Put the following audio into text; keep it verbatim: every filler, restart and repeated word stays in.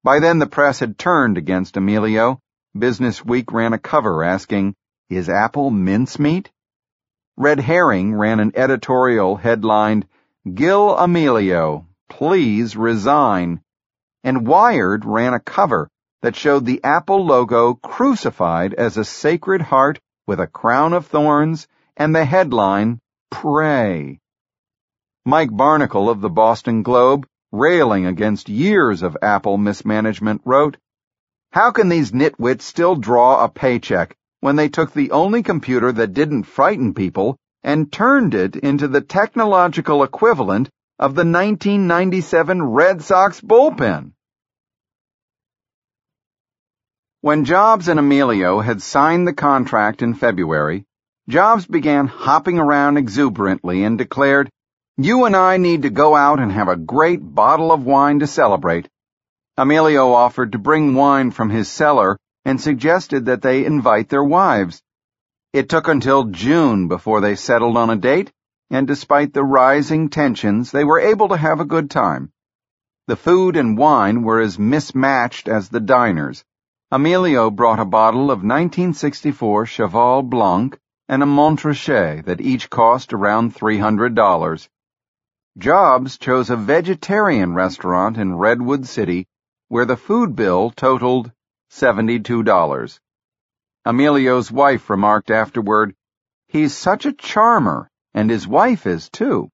By then the press had turned against Emilio. Business Week ran a cover asking, "Is Apple mincemeat?" Red Herring ran an editorial headlined, "Gil Amelio, Please Resign." And Wired ran a cover that showed the Apple logo crucified as a sacred heart with a crown of thorns and the headline, "Pray." Mike Barnacle of the Boston Globe, railing against years of Apple mismanagement, wrote, "How can these nitwits still draw a paycheck when they took the only computer that didn't frighten people and turned it into the technological equivalent of the nineteen ninety-seven Red Sox bullpen?" When Jobs and Emilio had signed the contract in February, Jobs began hopping around exuberantly and declared, "You and I need to go out and have a great bottle of wine to celebrate." Emilio offered to bring wine from his cellar and suggested that they invite their wives. It took until June before they settled on a date, and despite the rising tensions, they were able to have a good time. The food and wine were as mismatched as the diners. Emilio brought a bottle of nineteen sixty-four Cheval Blanc and a Montrachet that each cost around three hundred dollars. Jobs chose a vegetarian restaurant in Redwood City where the food bill totaled seventy-two dollars. Emilio's wife remarked afterward, "He's such a charmer, and his wife is too."